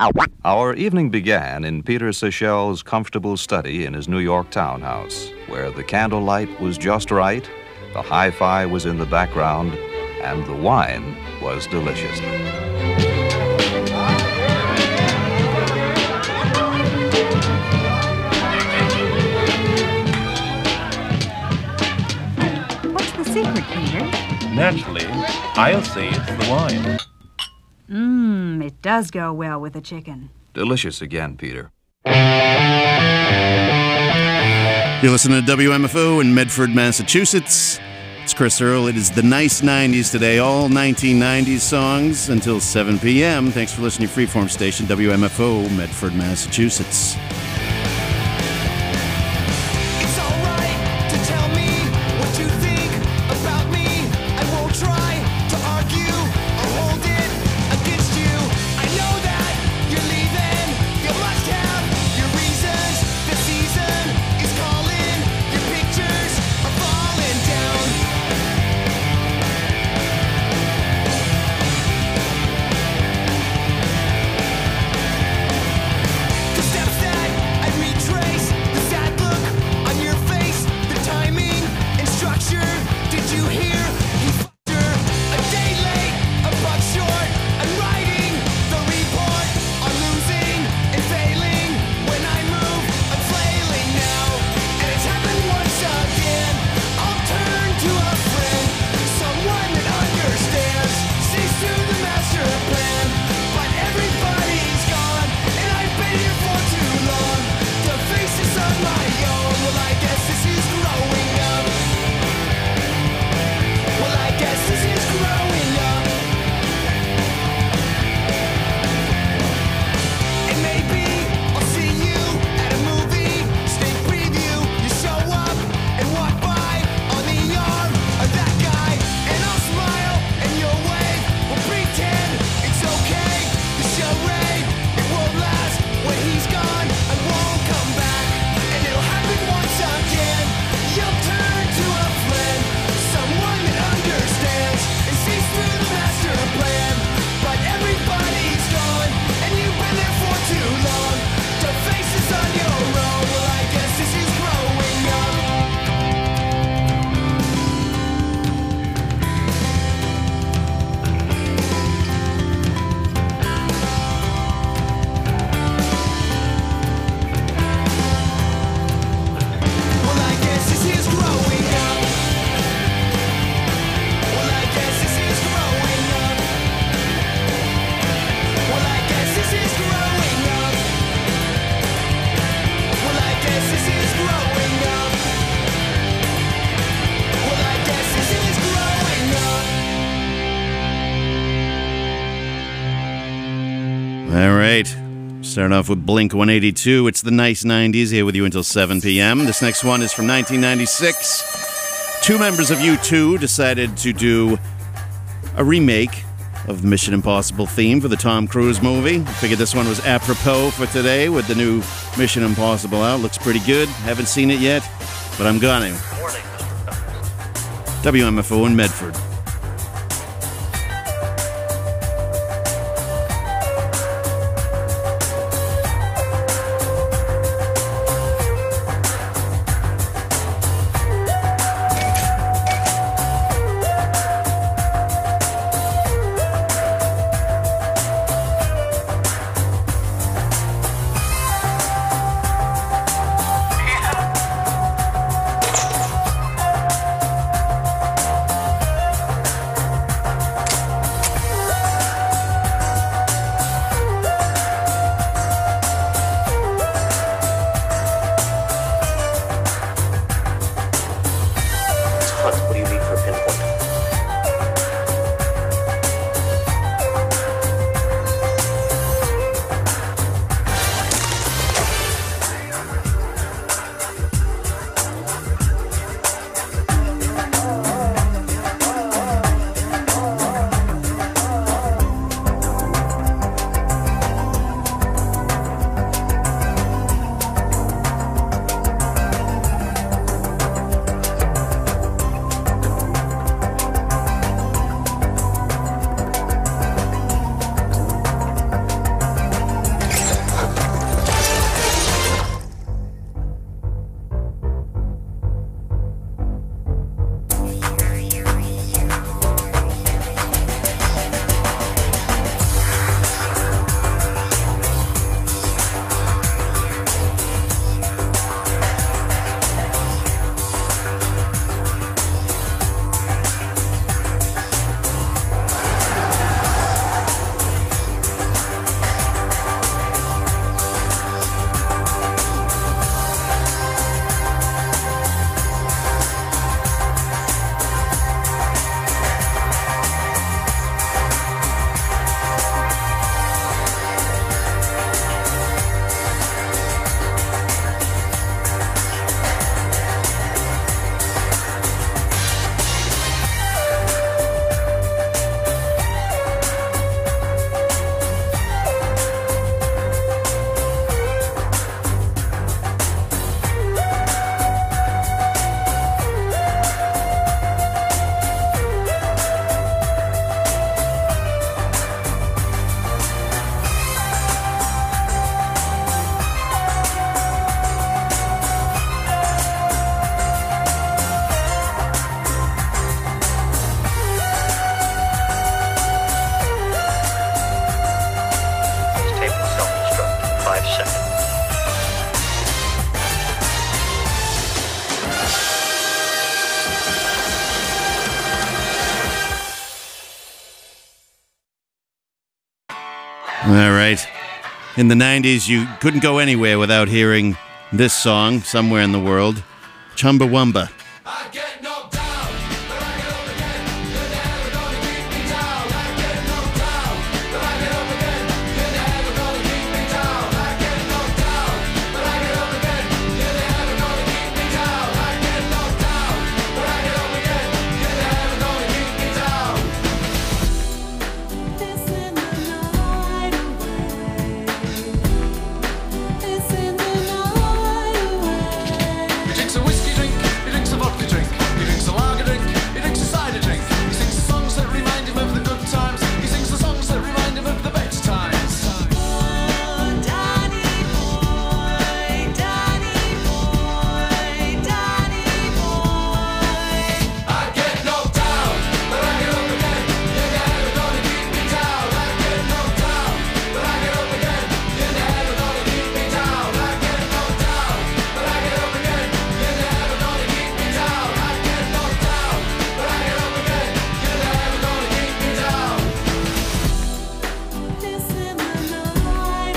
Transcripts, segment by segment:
Our evening began in Peter Sechel's comfortable study in his New York townhouse, where the candlelight was just right, the hi-fi was in the background, and the wine was delicious. What's the secret, Peter? Naturally, I'll say it's the wine. It does go well with the chicken. Delicious again, Peter. You're listening to WMFO in Medford, Massachusetts. It's Chris Earl. It is the nice 90s today, all 1990s songs until 7 p.m. Thanks for listening to your freeform station, WMFO, Medford, Massachusetts. Starting off with Blink 182. It's the nice 90s here with you until 7 p.m. This next one is from 1996. Two members of U2 decided to do a remake of the Mission Impossible theme for the Tom Cruise movie. I figured this one was apropos for today with the new Mission Impossible out. Looks pretty good. Haven't seen it yet, but I'm gonna. WMFO in Medford. All right. In the 90s, you couldn't go anywhere without hearing this song somewhere in the world. Chumbawamba. I get knocked down, but I get up again. You're never gonna keep me down. I get knocked down, but I get up again. You're never gonna keep me down. I get knocked down, but I get up again. You're never gonna keep me down. I get knocked down, but I get up again. You're never gonna keep me down. It's in the night away. It's in the night away. He drinks a whiskey drink, he drinks a vodka drink, he drinks a lager drink, he drinks a cider drink. He sings the songs that remind him of the good times. He sings the songs that remind him of the best times. Oh, Danny boy, Danny boy, Danny boy. I get knocked down, but I get up again. You're never gonna keep me down. I get knocked down, but I get up again. You're never gonna keep me down. I get knocked down, but I get up again. You're never gonna keep me down. I get knocked down, but I get up again. You're never gonna keep me down. It's in the night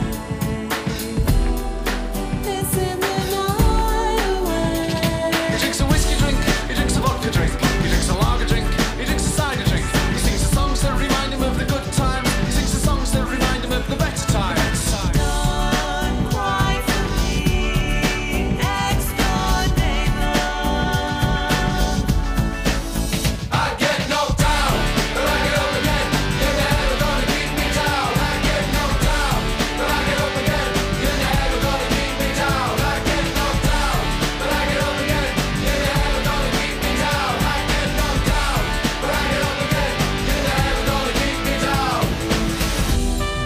away. It's in the night away. He drinks a whiskey drink, he drinks a vodka drink, he drinks a lager drink, he drinks a cider drink. He sings the songs that remind him of the good times. He sings the songs that remind him of the better times. Don't cry for me, next-door neighbor. I get knocked down, but I get up again. You're never gonna keep me down. I get knocked down, but I get up again. You're never gonna keep me down. I get knocked down, but I get up again. You're never gonna keep me down. I get knocked down, but I get up again. You're never gonna keep me down.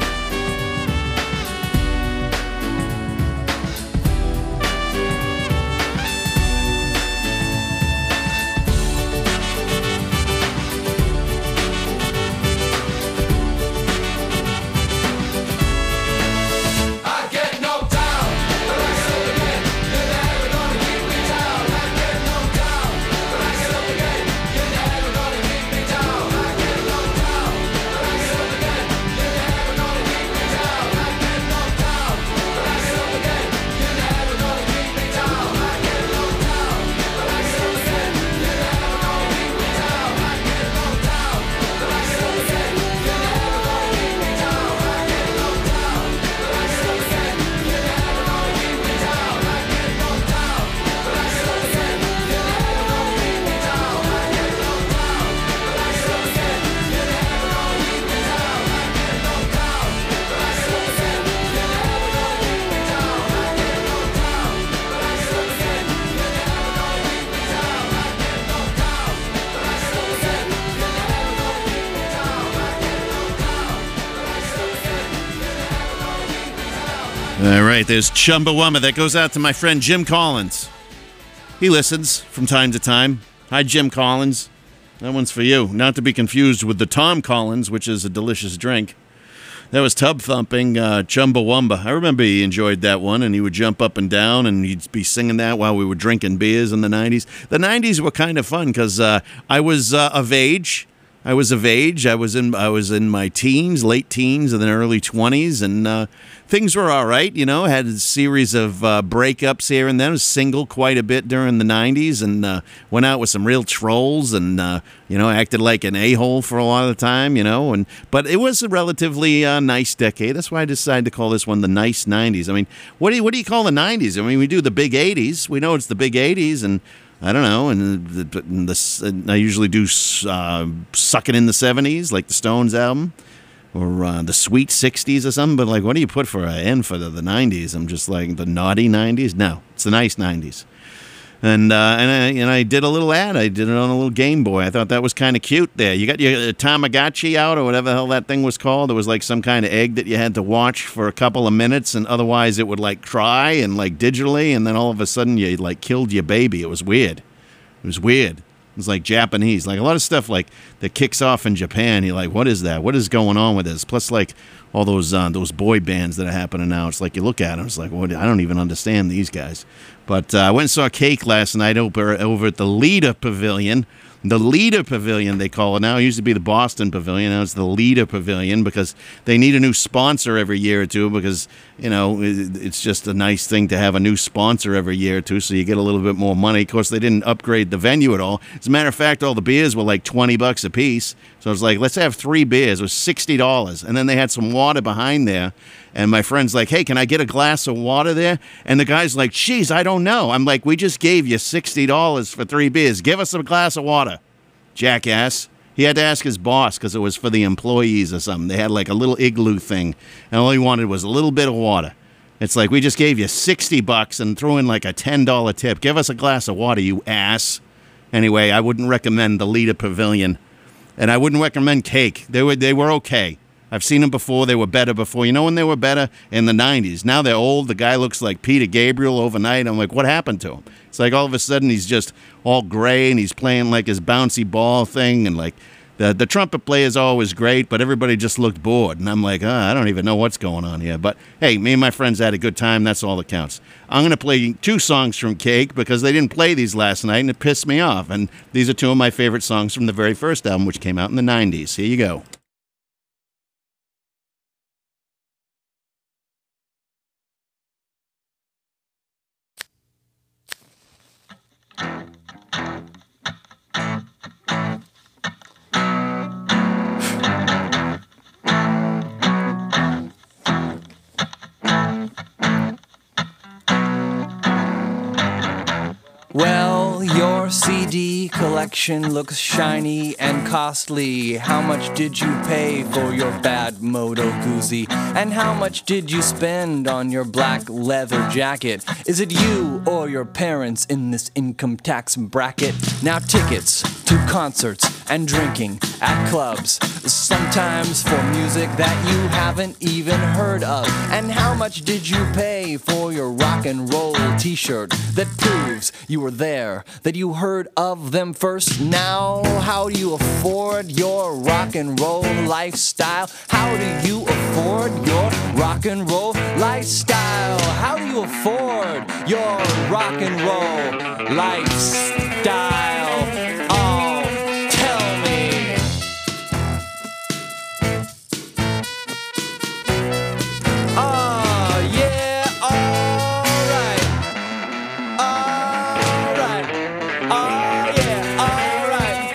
I get knocked down, but I get up again. You're never gonna keep me down. I get knocked down, but I get up again. You're never gonna keep me down. I get knocked down, but I get up again. You're never gonna keep me down. I get knocked down, but I get up again. You're never gonna keep me down. I get knocked down, but I get up again. You're never gonna keep me down. I get knocked down, but I get up again. You're never gonna keep me down. I get knocked down, but I get up again. You're never gonna keep me down. I get knocked down, but I get up again. You're never gonna keep me down. I get knocked down, but I get up again. You're never gonna keep me down. I get knocked down, but I get up again. You're never gonna keep me down. I get knocked down, but I get up again. You're never gonna keep me down. I get knocked down, but I get up again. You're never gonna keep me down. I get knocked down, but I get up again. You're never gonna keep me down. All right, there's Chumbawamba. That goes out to my friend Jim Collins. He listens from time to time. Hi, Jim Collins. That one's for you. Not to be confused with the Tom Collins, which is a delicious drink. That was Tub Thumping, Chumbawamba. I remember he enjoyed that one, and he would jump up and down, and he'd be singing that while we were drinking beers in the 90s. The 90s were kind of fun because I was of age. I was in my teens, late teens, and then early 20s, and things were all right. You know, I had a series of breakups here and then. I was single quite a bit during the 90s, and went out with some real trolls, and acted like an a-hole for a lot of the time. But it was a relatively nice decade. That's why I decided to call this one the nice 90s. I mean, what do you call the 90s? I mean, we do the big 80s. We know it's the big 80s, and I don't know, and I usually do Suckin' in the 70s, like the Stones album, or the Sweet 60s or something, but like, what do you put for an N for the 90s? I'm just like, the naughty 90s? No, it's the nice 90s. And I did a little ad. I did it on a little Game Boy. I thought that was kind of cute there. You got your Tamagotchi out, or whatever the hell that thing was called. It was like some kind of egg that you had to watch for a couple of minutes, and otherwise it would like cry and like digitally, and then all of a sudden you like killed your baby. It was weird. It was like Japanese. Like a lot of stuff like that kicks off in Japan. You're like, what is that? What is going on with this? Plus, like, all those boy bands that are happening now. It's like you look at them, it's like, well, I don't even understand these guys. But I went and saw Cake last night over at the Leader Pavilion. The Leader Pavilion, they call it now. It used to be the Boston Pavilion. Now it's the Leader Pavilion because they need a new sponsor every year or two because, it's just a nice thing to have a new sponsor every year or two so you get a little bit more money. Of course, they didn't upgrade the venue at all. As a matter of fact, all the beers were like $20 a piece. So I was like, let's have 3 beers. It was $60. And then they had some water behind there. And my friend's like, hey, can I get a glass of water there? And the guy's like, geez, I don't know. I'm like, we just gave you $60 for 3 beers. Give us a glass of water, jackass. He had to ask his boss because it was for the employees or something. They had like a little igloo thing, and all he wanted was a little bit of water. It's like, we just gave you $60 and threw in like a $10 tip. Give us a glass of water, you ass. Anyway, I wouldn't recommend the Leader Pavilion, and I wouldn't recommend Cake. They were okay. I've seen them before. They were better before. You know when they were better? In the 90s. Now they're old. The guy looks like Peter Gabriel overnight. I'm like, what happened to him? It's like all of a sudden he's just all gray and he's playing like his bouncy ball thing. And like the trumpet player is always great, but everybody just looked bored. And I'm like, I don't even know what's going on here. But hey, me and my friends had a good time. That's all that counts. I'm going to play 2 songs from Cake because they didn't play these last night and it pissed me off. And these are 2 of my favorite songs from the very first album, which came out in the 90s. Here you go. Well, your CD collection looks shiny and costly. How much did you pay for your bad Moto Guzzi? And how much did you spend on your black leather jacket? Is it you or your parents in this income tax bracket? Now tickets to concerts and drinking at clubs, sometimes for music that you haven't even heard of. And how much did you pay for your rock and roll t-shirt that proves you were there, that you heard of them first? Now, how do you afford your rock and roll lifestyle? How do you afford your rock and roll lifestyle? How do you afford your rock and roll lifestyle? Oh, tell me. Oh, yeah, alright. Alright. Oh, yeah, alright.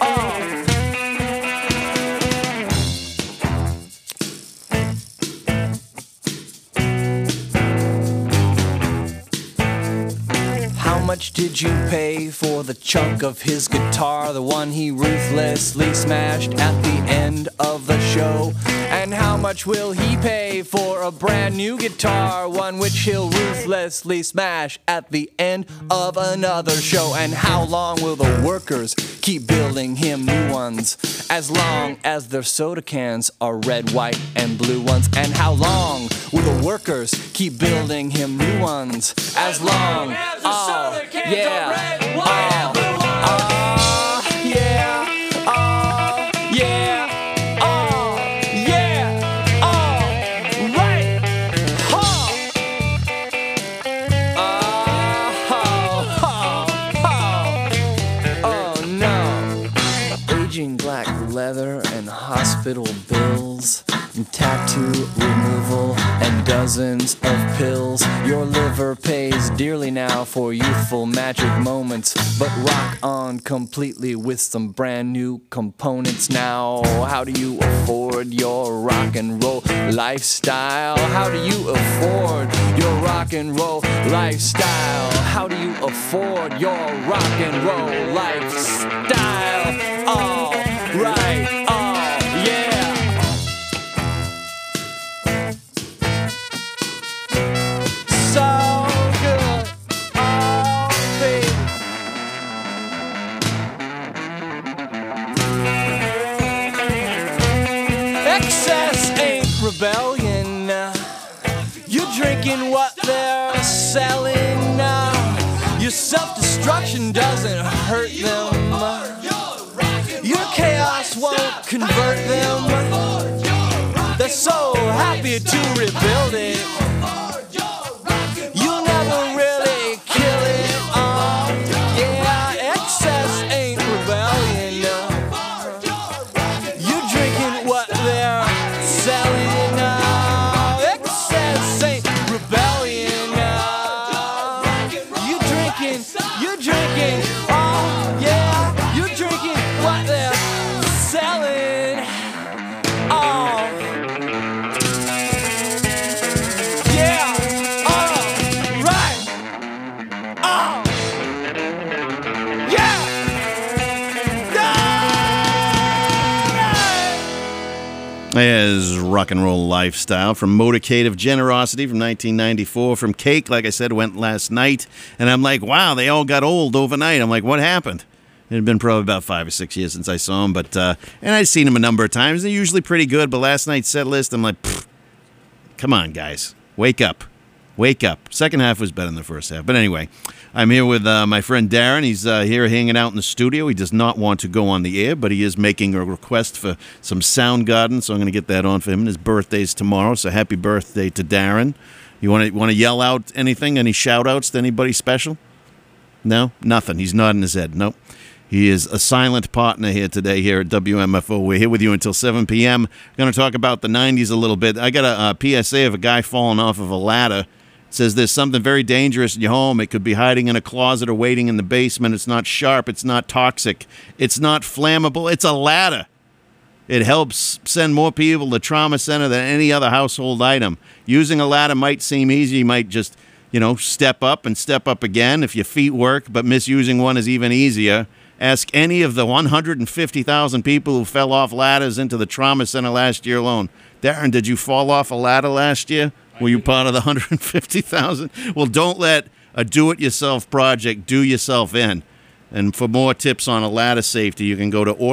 How much did you pay for the chunk of his guitar, the one he ruthlessly smashed at the end of the show? And how much will he pay for a brand new guitar, one which he'll ruthlessly smash at the end of another show? And how long will the workers keep building him new ones, as long as their soda cans are red, white, and blue ones? And how long will the workers keep building him new ones, as long as the soda cans are red, white, and blue ones? Yeah, yeah. Black leather and hospital bills and tattoo removal and dozens of pills. Your liver pays dearly now for youthful magic moments, but rock on completely with some brand new components. Now, how do you afford your rock and roll lifestyle? How do you afford your rock and roll lifestyle? How do you afford your rock and roll lifestyle? Oh, right, oh, yeah. So good, oh, baby. Excess ain't rebellion. You're drinking what they're selling. Your self-destruction doesn't hurt them. Your chaos won't convert them. The so happy to rebuild it. You'll never really kill it. Yeah, excess ain't rebellion. You're drinking what they're selling. Excess ain't rebellion. You're drinking, oh yeah, you're drinking what they're selling. Oh, yeah, oh, right, oh, yeah, There's Rock and Roll Lifestyle from Motorcade of Generosity from 1994. From Cake, like I said, went last night. And I'm like, wow, they all got old overnight. I'm like, what happened? It had been probably about 5 or 6 years since I saw them. But and I'd seen them a number of times. They're usually pretty good. But last night's set list, I'm like, pfft, come on, guys. Wake up. Wake up. Second half was better than the first half. But anyway, I'm here with my friend Darren. He's here hanging out in the studio. He does not want to go on the air, but he is making a request for some Soundgarden, so I'm going to get that on for him. And his birthday's tomorrow, so happy birthday to Darren. You want to yell out anything? Any shout-outs to anybody special? No? Nothing. He's nodding his head. Nope. He is a silent partner here today here at WMFO. We're here with you until 7 p.m. Going to talk about the 90s a little bit. I got a PSA of a guy falling off of a ladder. It says there's something very dangerous in your home. It could be hiding in a closet or waiting in the basement. It's not sharp. It's not toxic. It's not flammable. It's a ladder. It helps send more people to trauma center than any other household item. Using a ladder might seem easy. You might just, step up and step up again if your feet work, but misusing one is even easier. Ask any of the 150,000 people who fell off ladders into the trauma center last year alone. Darren, did you fall off a ladder last year? Were you part of the 150,000? Well, don't let a do-it-yourself project do yourself in. And for more tips on a ladder safety, you can go to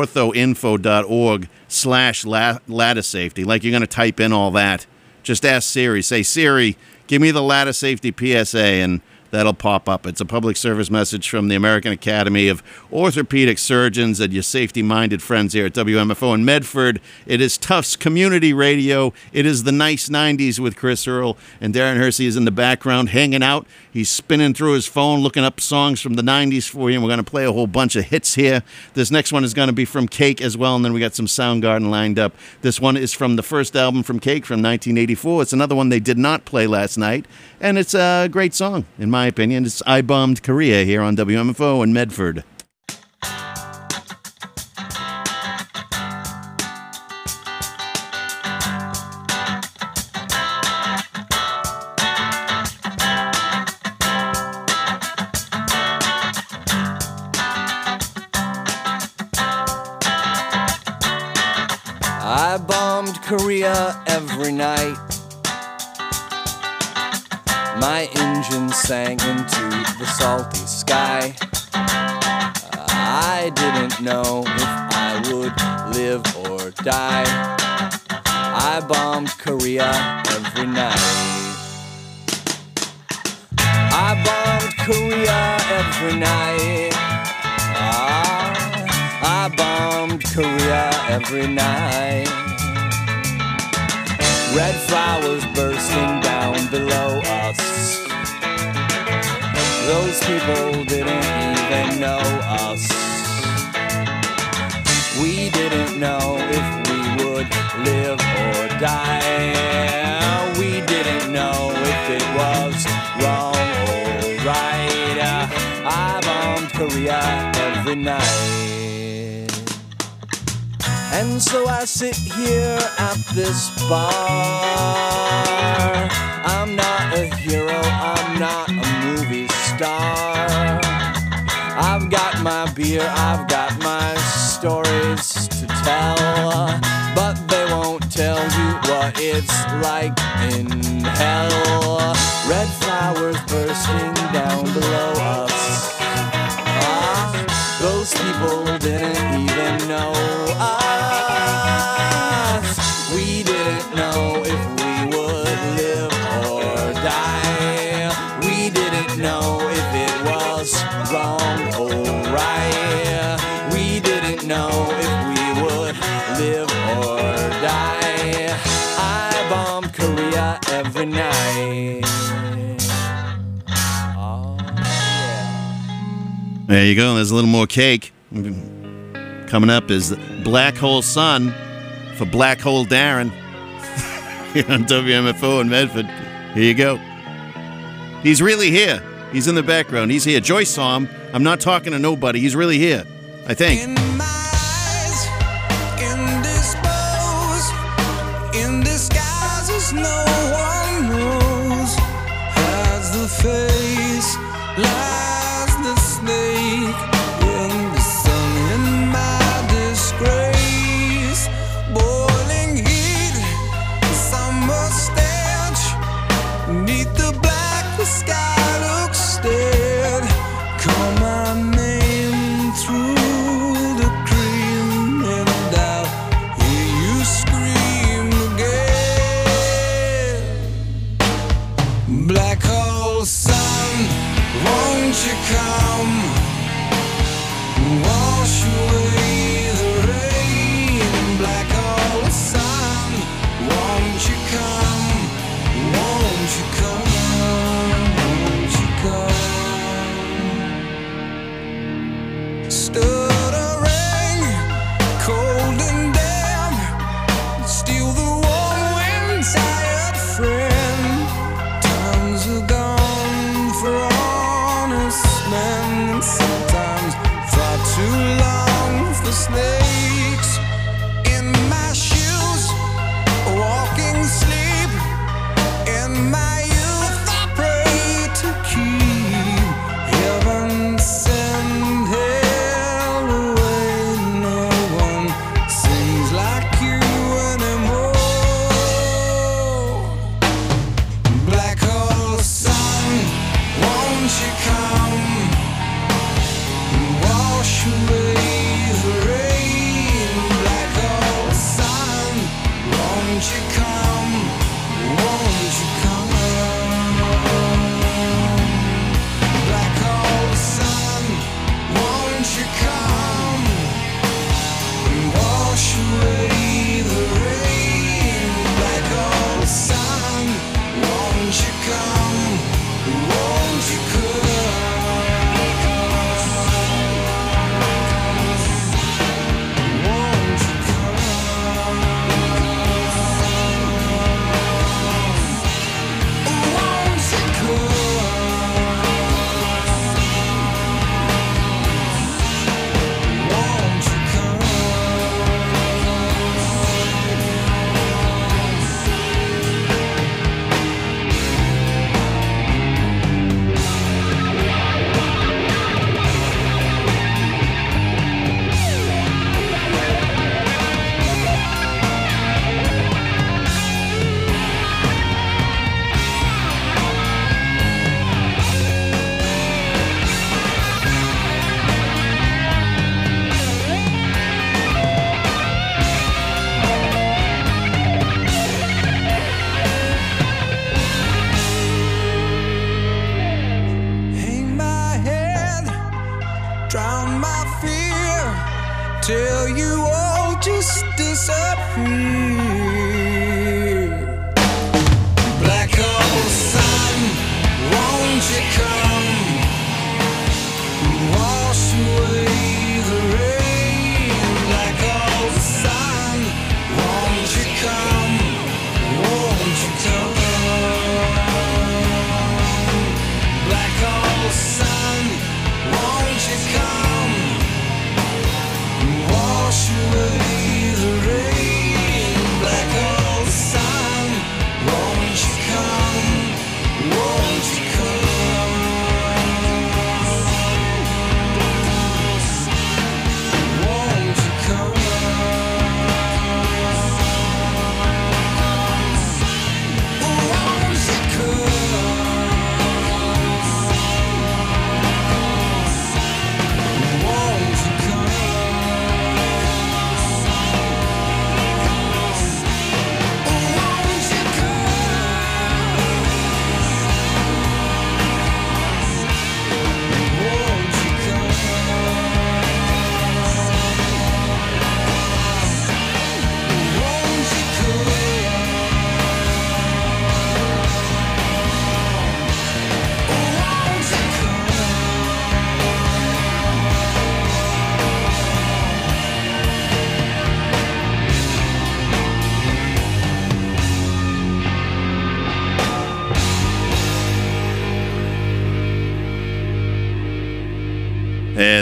orthoinfo.org/ladder safety. Like you're going to type in all that. Just ask Siri. Say, Siri, give me the ladder safety PSA, and that'll pop up. It's a public service message from the American Academy of Orthopedic Surgeons and your safety-minded friends here at WMFO in Medford. It is Tufts Community Radio. It is the Nice 90s with Chris Earl, and Darren Hersey is in the background hanging out. He's spinning through his phone, looking up songs from the 90s for you, and we're going to play a whole bunch of hits here. This next one is going to be from Cake as well, and then we got some Soundgarden lined up. This one is from the first album from Cake from 1984. It's another one they did not play last night, and it's a great song, in my opinion. It's I Bombed Korea here on WMFO in Medford. I bombed Korea every night. My engine sank into the salty sky. I didn't know if I would live or die. I bombed Korea every night. I bombed Korea every night. I bombed Korea every night. Red flowers bursting down below us. Those people didn't even know us. We didn't know if we would live or die. We didn't know if it was wrong or right. I bombed Korea every night. And so I sit here at this bar. I'm not a hero, I'm not a movie star. I've got my beer, I've got my stories to tell, but they won't tell you what it's like in hell. Red flowers bursting down below us. Those people didn't even know us. We didn't know if we would live or die. We didn't know if it was wrong or right. We didn't know if we would live or die. There you go. There's a little more cake. Coming up is Black Hole Sun for Black Hole Darren here on WMFO in Medford. Here you go. He's really here. He's in the background. He's here. Joyce saw him. I'm not talking to nobody. He's really here, I think. In my eyes, indisposed, in disguises no one knows. Hides the face, lies the snake in the sun. In my disgrace, boiling heat, summer stench, 'neath the black, the sky looks dead. Call my name through the cream, and I'll hear you scream again. Black hole sun, won't you come? Wash away the rain. Black hole sun, won't you come? Won't you come? Won't you come? Stuttering, cold and damp, steal the warm wind, tired friend. Times are gone for honest men, and sometimes far too long for snakes. In my shoes, walking sleep. In my youth, I pray to keep heaven send hell away. No one sings like you anymore. Black hole sun, won't you come? Wash away the rain. Black hole sun, won't you come? Won't you come? Black hole sun, won't you come? Wash away the rain. Black hole sun, won't you come? Won't you come? Won't you come? Won't you come? Won't you come? Hang my head, drown my fear, till you all just disappear. Black hole sun, won't you come? Wash away the rain. Black hole sun, won't you come? Won't you come? Black hole sun, won't you come? Wash away the rain. Black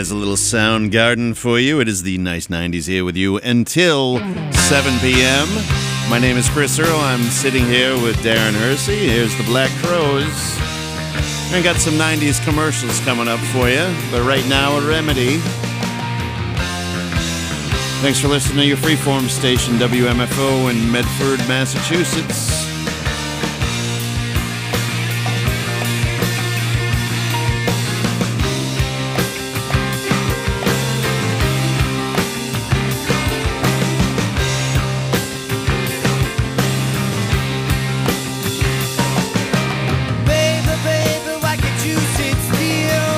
There's a little Soundgarden for you. It is the Nice 90s here with you until 7 p.m. My name is Chris Earl. I'm sitting here with Darren Hersey. Here's the Black Crowes. I got some 90s commercials coming up for you, but right now a remedy. Thanks for listening to your freeform station, WMFO in Medford, Massachusetts. Baby, baby, why can't you sit still?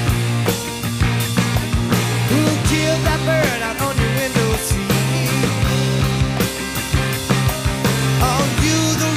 Who killed that bird out on your window seat? Are you the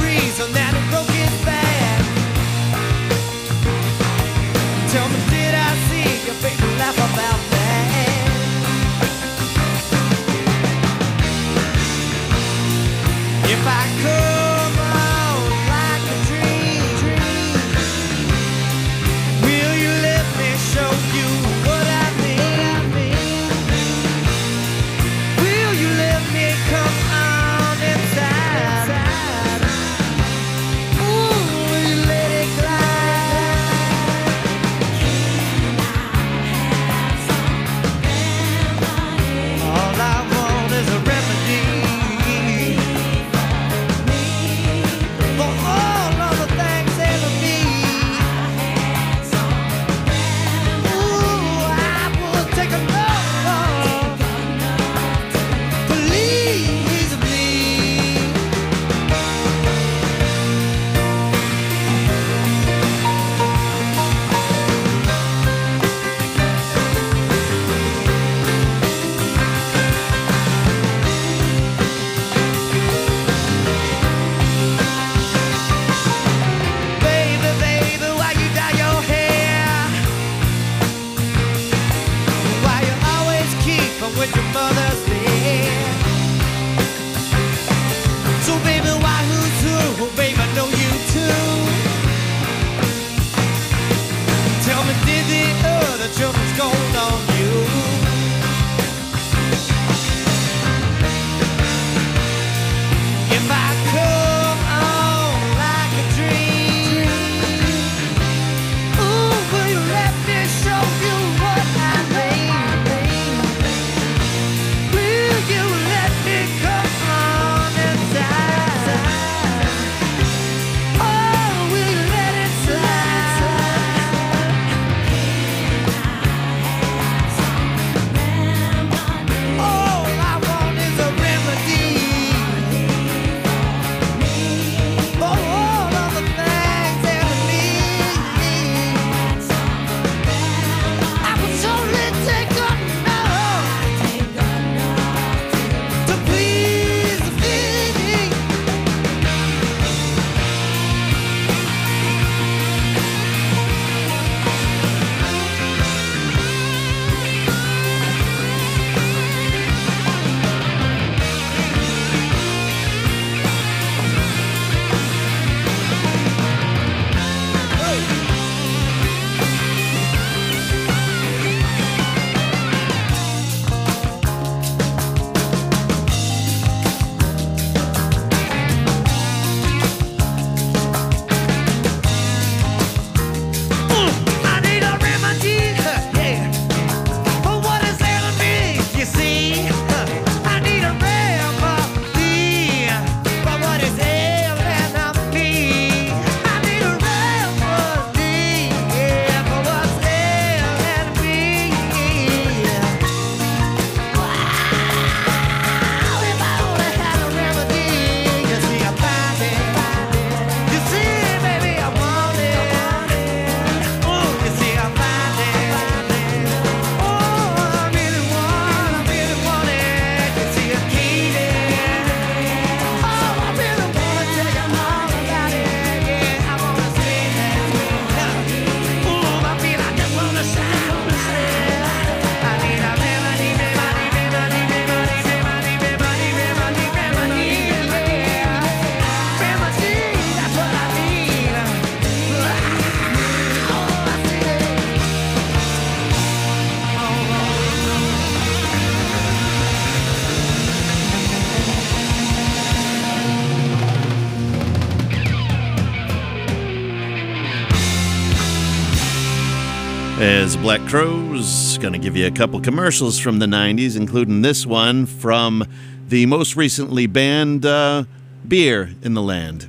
There's Black Crowes. Gonna give you a couple commercials from the 90s, including this one from the most recently banned beer in the land.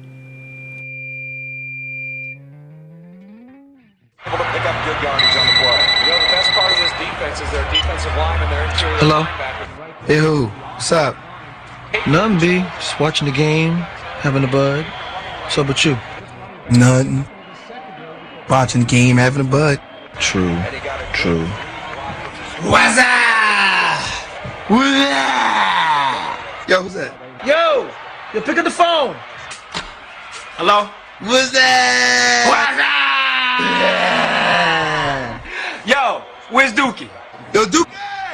Able to pick up good yardage on the play. You know, the best part of this defense is their defensive line and their interior Hello? linebacker. Hey, who? What's up? Nothing, B. Just watching the game, having a bud. What's up with you? Nothing. Watching the game, having a bud. True. True. What's up? Yo, who's that? Yo, pick up the phone. Hello? What's that? What's up? Yo, where's Dookie? Yo, Duke.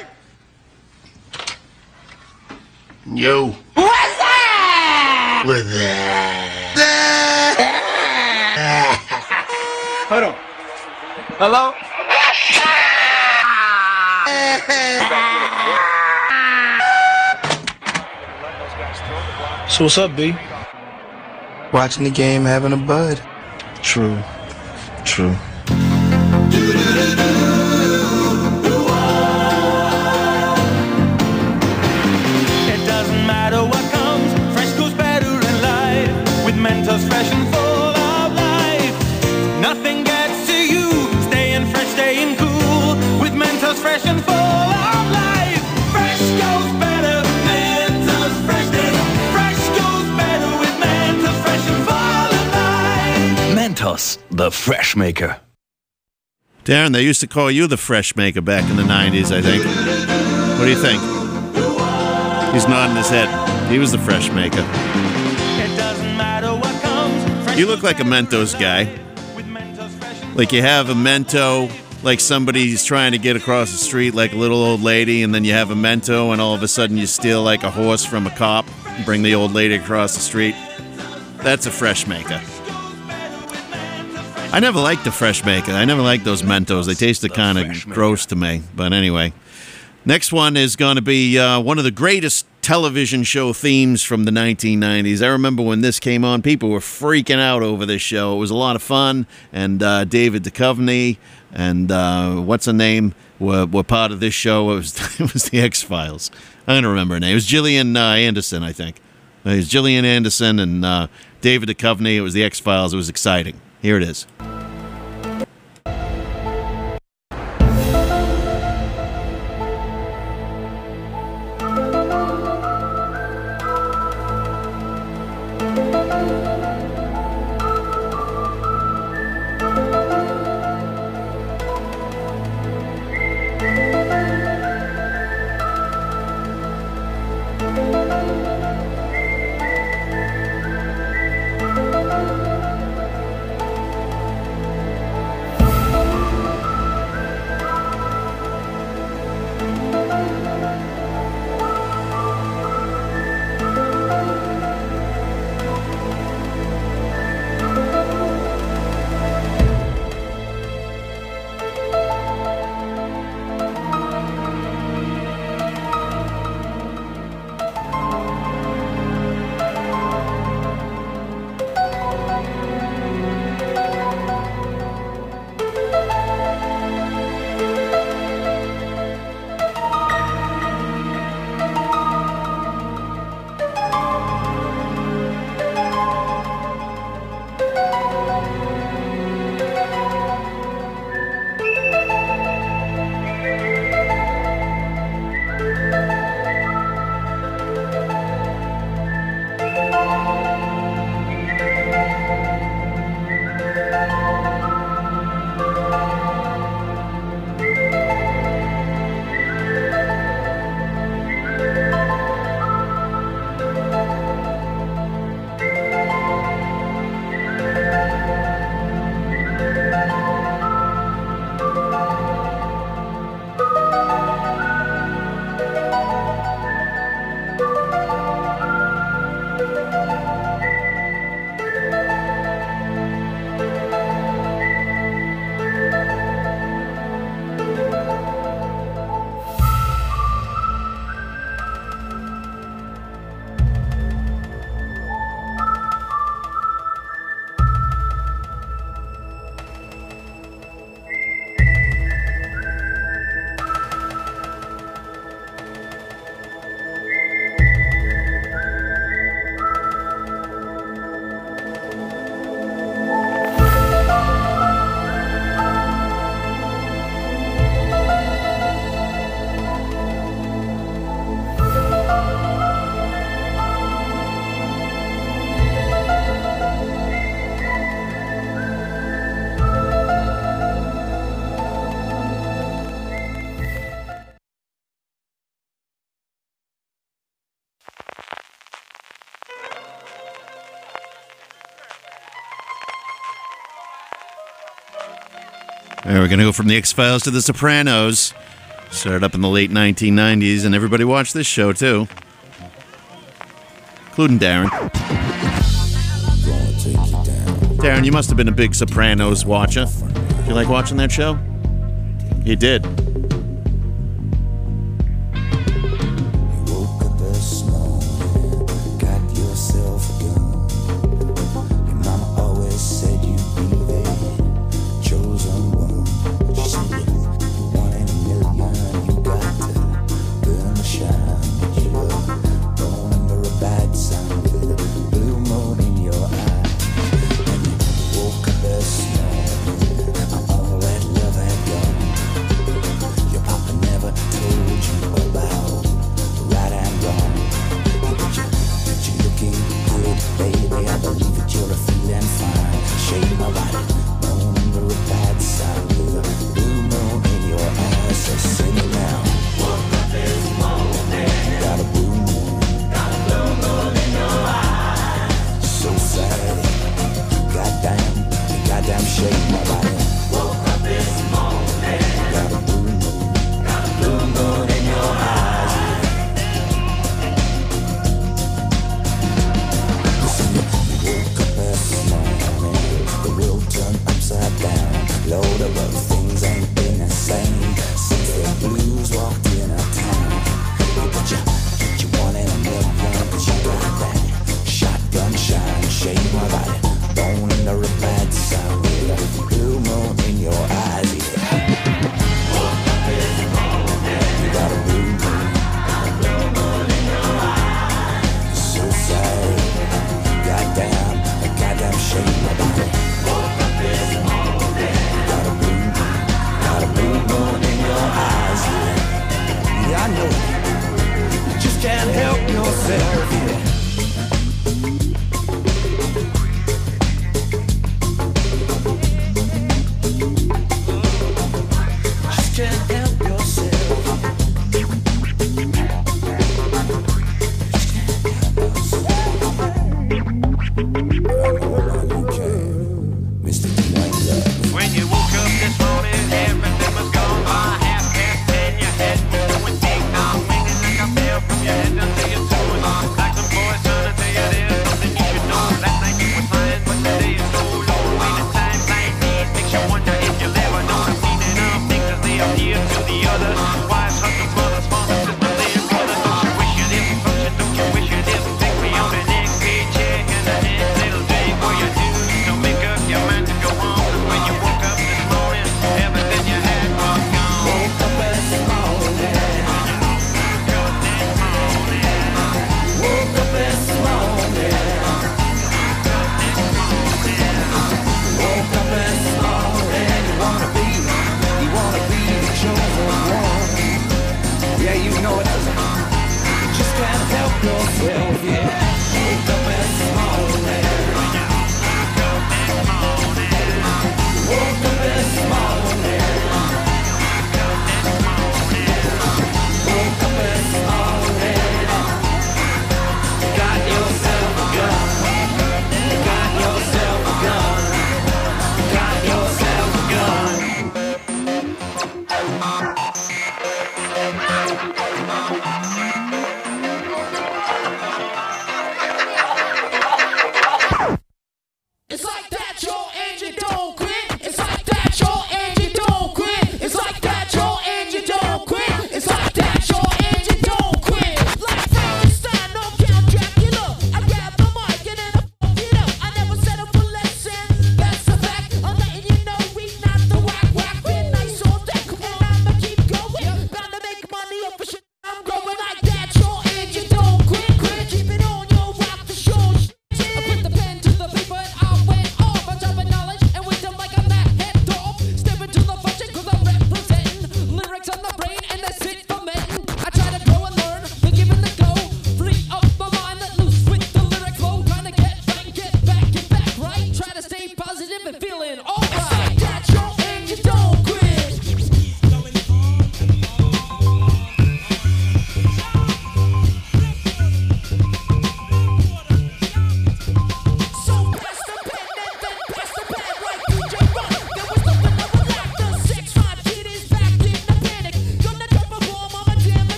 Yo. What's that? What's that? Hold on. Hello? So what's up, B? Watching the game, having a bud. True. True. It doesn't matter what comes, fresh goes better in life. With Mentos fresh and full of life. Nothing gets to you, staying fresh, staying cool. With Mentos fresh and full of life. Fresh goes better, Mentos fresh is. Fresh goes better with Mentos fresh and full of life. Mentos, the fresh maker. Darren, they used to call you the fresh maker back in the 90s, I think. What do you think? He's nodding his head. He was the fresh maker. It doesn't matter what comes, fresh You look like a Mentos guy. with Mentos fresh and Like you have a Mento, like somebody's trying to get across the street like a little old lady, and then you have a Mento, and all of a sudden you steal like a horse from a cop and bring the old lady across the street. That's a fresh maker. I never liked the fresh maker. I never liked those Mentos. They tasted kind of gross to me. But anyway, next one is going to be one of the greatest television show themes from the 1990s. I remember when this came on, people were freaking out over this show. It was a lot of fun, and David Duchovny and what's her name were part of this show. It was the X-Files. I don't remember her name. It was Gillian Anderson, I think. It was Gillian Anderson and David Duchovny. It was the X-Files. It was exciting. Here it is. We're going to go from The X-Files to The Sopranos. Started up in the late 1990s, and everybody watched this show, too. Including Darren. Darren, you must have been a big Sopranos watcher. You like watching that show? You did.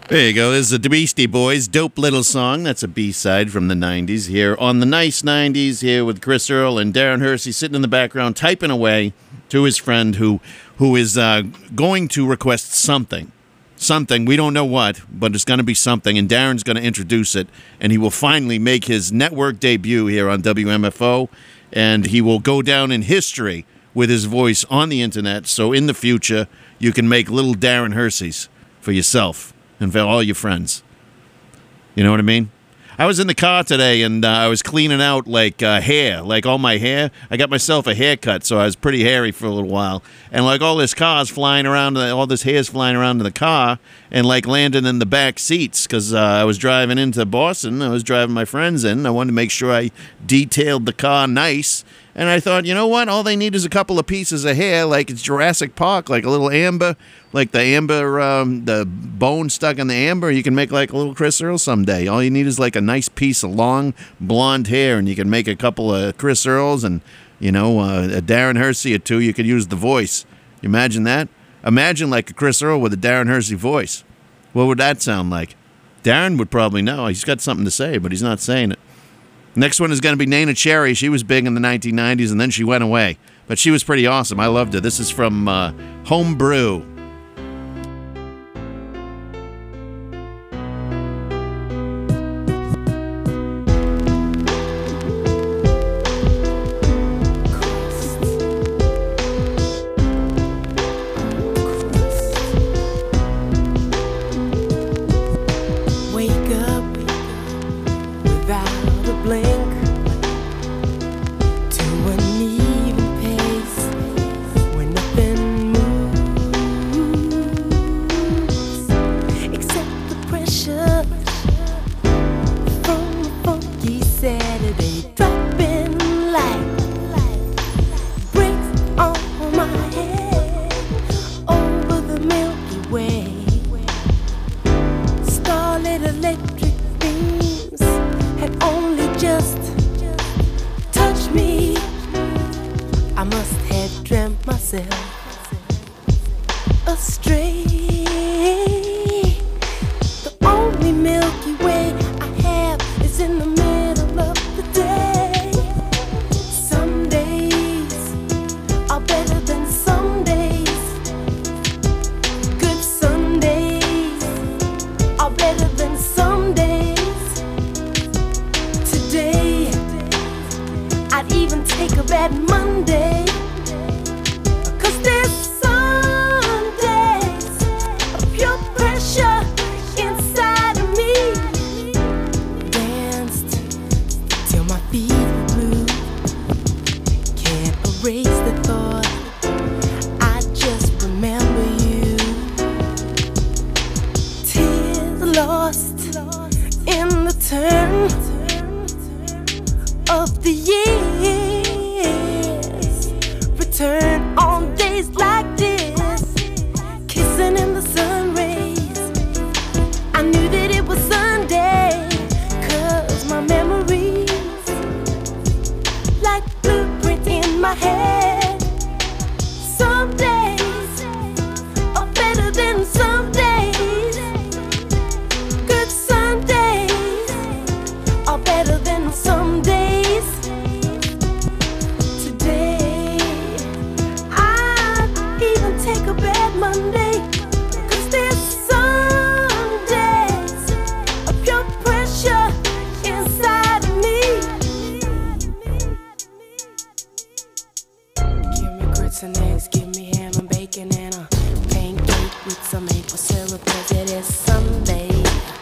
There you go. This is the Beastie Boys, Dope Little Song. That's a B-side from the 90s here on the Nice 90s here with Chris Earl and Darren Hersey sitting in the background typing away to his friend who is going to request something. Something. We don't know what, but it's going to be something, and Darren's going to introduce it, and he will finally make his network debut here on WMFO, and he will go down in history with his voice on the internet, so in the future you can make little Darren Herseys for yourself and for all your friends. You know what I mean? I was in the car today, and I was cleaning out, like, hair, like all my hair. I got myself a haircut, so I was pretty hairy for a little while. And, like, all this car's flying around, all this hair's flying around in the car and, like, landing in the back seats because I was driving into Boston. I was driving my friends in. I wanted to make sure I detailed the car nice. And I thought, you know what? All they need is a couple of pieces of hair, like it's Jurassic Park, like a little amber, like the amber, the bone stuck in the amber. You can make like a little Chris Earl someday. All you need is like a nice piece of long blonde hair, and you can make a couple of Chris Earls and, you know, a Darren Hersey or two. You could use the voice. You imagine that? Imagine like a Chris Earl with a Darren Hersey voice. What would that sound like? Darren would probably know. He's got something to say, but he's not saying it. Next one is going to be Nana Cherry. She was big in the 1990s, and then she went away. But she was pretty awesome. I loved her. This is from Homebrew. Wake up without a blink to an even pace when nothing moves except the pressure from a funky Saturday dropping light breaks on my head over the Milky Way. Starlit electric beams had only just touched me. I must have dreamt myself astray. The only Milky Way I have is in the middle of the day. Some days are better than some days. Good Sundays are better than some days. Today, I'd even take a bad Monday. 'Cause there's some days of pure pressure inside of me. Danced till my feet were blue. Can't erase the thought, I just remember you. Tears lost in the turn of the years. Return on days like this, kissing in the sun rays. I knew that it was Sunday, 'cause my memories like blueprint in my head. Some days are better than some days. Good Sundays are better than some days. Today, I'd even take a bad Monday. 'Cause there's some days of pure pressure inside of me. Give me grits and eggs, give me ham and bacon and a pancake with some maple syrup, 'cause it is Sunday.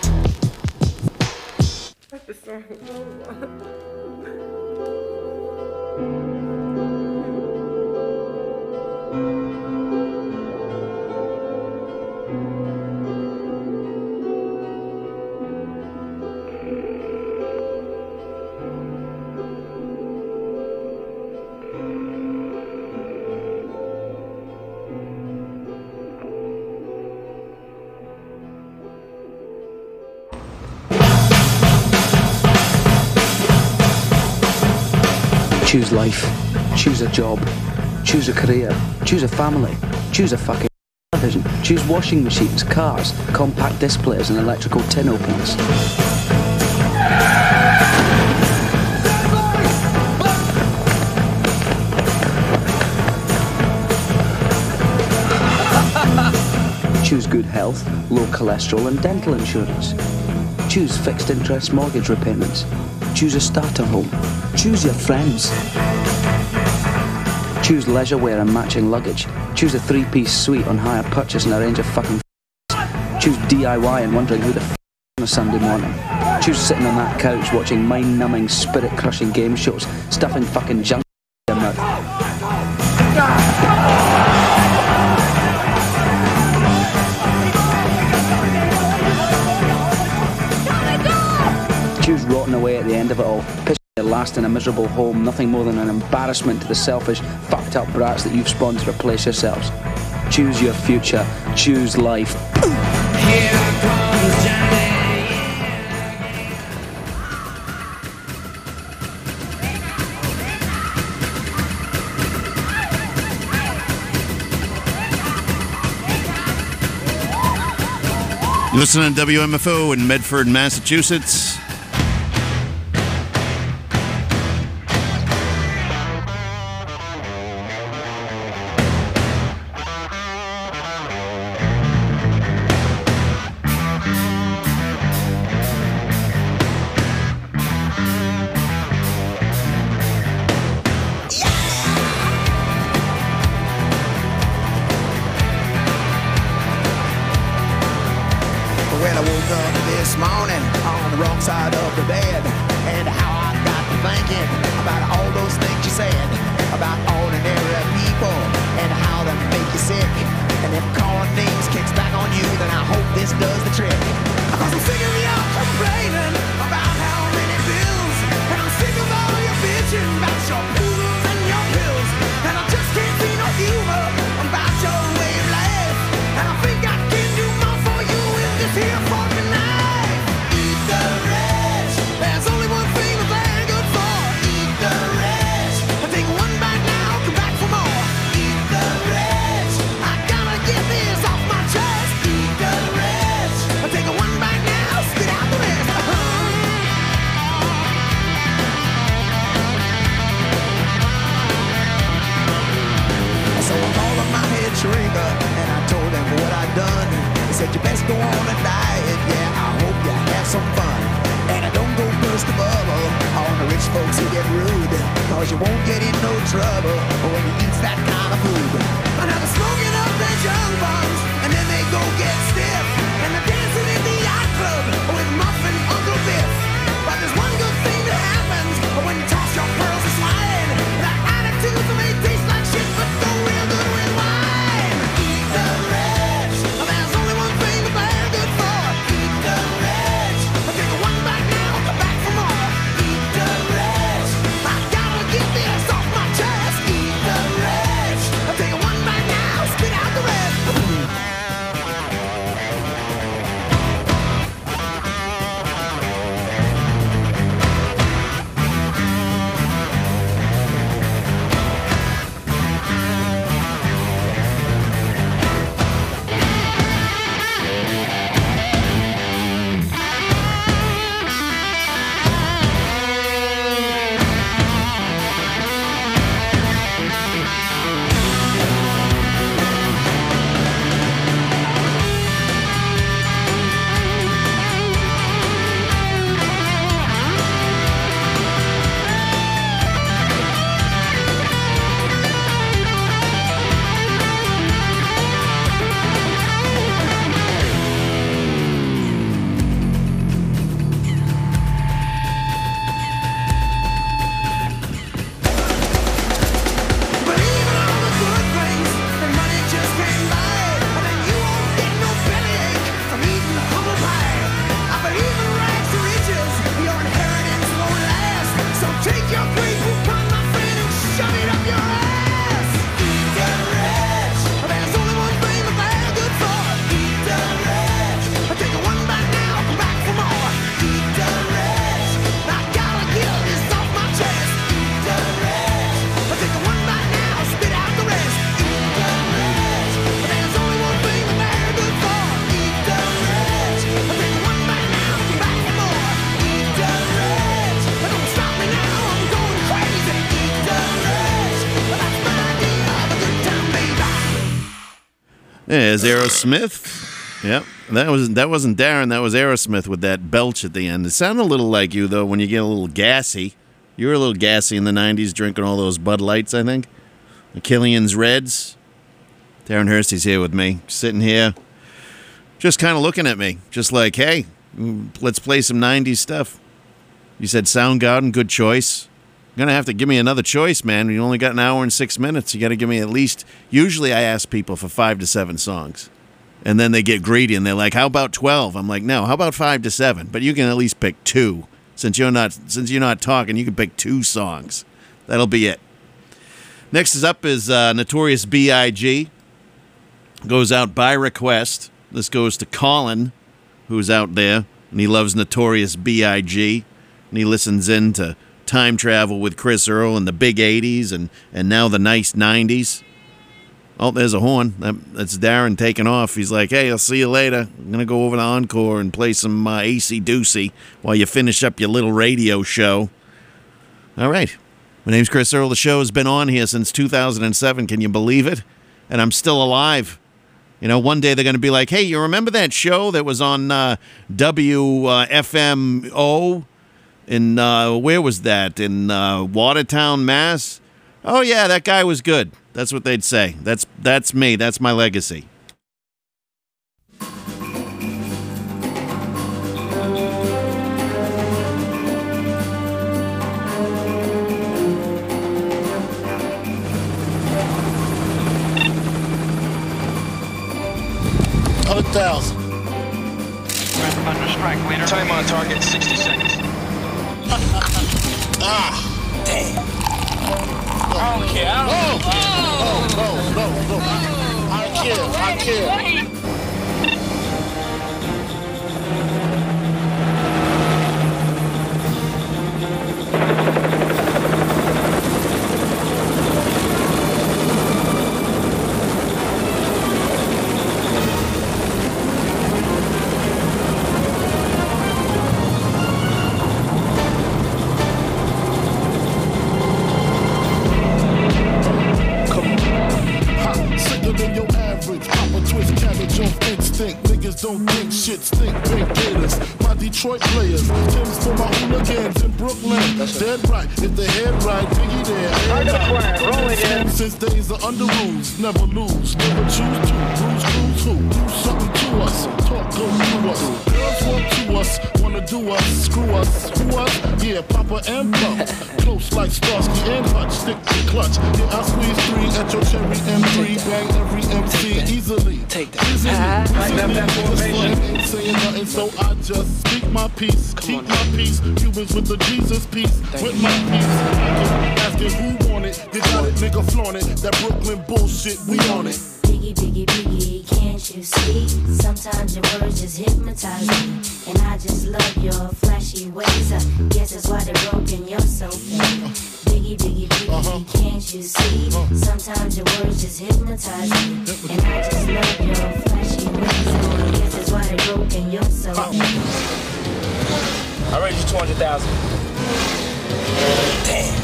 Choose life, choose a job, choose a career, choose a family, choose a fucking television. Choose washing machines, cars, compact displays and electrical tin openers. Choose good health, low cholesterol and dental insurance. Choose fixed interest mortgage repayments. Choose a starter home. Choose your friends. Choose leisure wear and matching luggage. Choose a 3-piece suite on hire purchase and a range of fucking Choose DIY and wondering who the on a Sunday morning. Choose sitting on that couch watching mind-numbing, spirit-crushing game shows, stuffing fucking junk in your mouth. Choose rotting away at the end of it all, pissing your last in a miserable home, nothing more than an embarrassment to the selfish, fucked up brats that you've spawned to replace yourselves. Choose your future, choose life. Here comes Johnny. You listen to WMFO in Medford, Massachusetts. Well, I woke up this morning on the wrong side of the bed, and how I got to thinking about all those things you said about ordinary people and how they make you sick. And if calling names kicks back on you, then I hope this does the trick. Cause I'm sick of you complaining about how many bills, and I'm sick of all your bitching about your poodles and your pills, and I just can't see no humor about your way of life. And I think I can do more for you in this here fucking life. Eat the rich. There's only one thing that they're good for. Eat the rich. Take one bite now, come back for more. Eat the rich. I gotta get this off my chest. Eat the rich. Take one bite now, spit out the rest. So I called up my head shrinker and I told him what I'd done. He said you best go on a diet, yeah, I hope you have some fun. And I don't go burst the bubble on the rich folks who get rude, cause you won't get in no trouble when you eat that kind of food. And now they're smoking up their junk bombs, and then they go get stiff, and they're dancing in the yacht club with Muffin Uncle Biff. But there's one good thing that happens when you toss your pearls to slide. That attitude may taste like shit, but go real good with wine. Eat the rich. There's only one thing that they're good for. Eat the rich. Take one bite now, come back for more. Eat the rich. I gotta get this off my chest. Eat the rich. Take one bite now, spit out the rest. There's Aerosmith. Yep. That wasn't Darren, that was Aerosmith with that belch at the end. It sounded a little like you, though, when you get a little gassy. You were a little gassy in the 90s, drinking all those Bud Lights, I think. The Killian's Reds. Darren Hersey's here with me, sitting here, just kind of looking at me, just like, hey, let's play some 90s stuff. You said Soundgarden, good choice. You're going to have to give me another choice, man. You only got an hour and 6 minutes. You got to give me at least, usually I ask people for 5 to 7 songs. And then they get greedy and they're like, how about 12? I'm like, no, how about 5 to 7? But you can at least pick 2. Since you're not talking, you can pick 2 songs. That'll be it. Next is up is Notorious B.I.G. Goes out by request. This goes to Colin, who's out there, and he loves Notorious B.I.G. And he listens in to Time Travel with Chris Earl in the big 80s and now the nice 90s. Oh, there's a horn. That's Darren taking off. He's like, hey, I'll see you later. I'm going to go over to Encore and play some AC/DC while you finish up your little radio show. All right. My name's Chris Earl. The show has been on here since 2007. Can you believe it? And I'm still alive. You know, one day they're going to be like, hey, you remember that show that was on WFMO? In, where was that? In Watertown, Mass? Oh, yeah, that guy was good. That's what they'd say. That's me. That's my legacy. Under strike, waiter. Time on target, 60 seconds. Damn. Okay, I don't No. I care. Don't think shit stink, pink gators. My Detroit players, Tim's for my hooligans in Brooklyn. Dead right, if they head right, Biggie there. Roll it in. Since days are under rules, never lose, never choose to. Bruise, cruise who? Do something to us, talk go through us. Girls want to us, wanna do us, screw us, who us? Yeah, Papa and Pump. Close like Starsky and Hutch, stick to clutch. Yeah, I squeeze 3 at your cherry M3, bang every MC easily. Take that. Ain't saying nothing, so I just speak my peace, keep my peace. Cubans with the Jesus peace, with my peace. Asking who want it, you got it, nigga flaunt it. That Brooklyn bullshit, we on it. Biggie, can't you see? Sometimes your words just hypnotize me. And I just love your flashy ways. I guess that's why they're broken, you're so fake. Biggie, can't you see? Sometimes your words just hypnotize me. And I just love your flashy ways. I guess that's why they're broken, you're so fake. I raised you 200,000. Damn.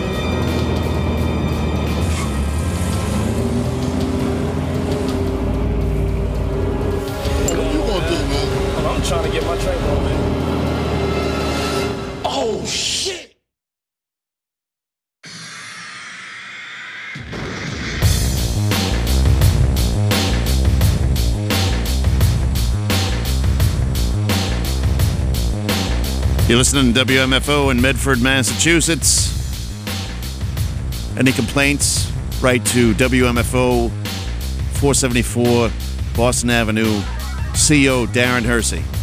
I'm trying to get my train rolling. Oh, shit! You're listening to WMFO in Medford, Massachusetts. Any complaints? Write to WMFO 474 Boston Avenue, CO Darren Hersey.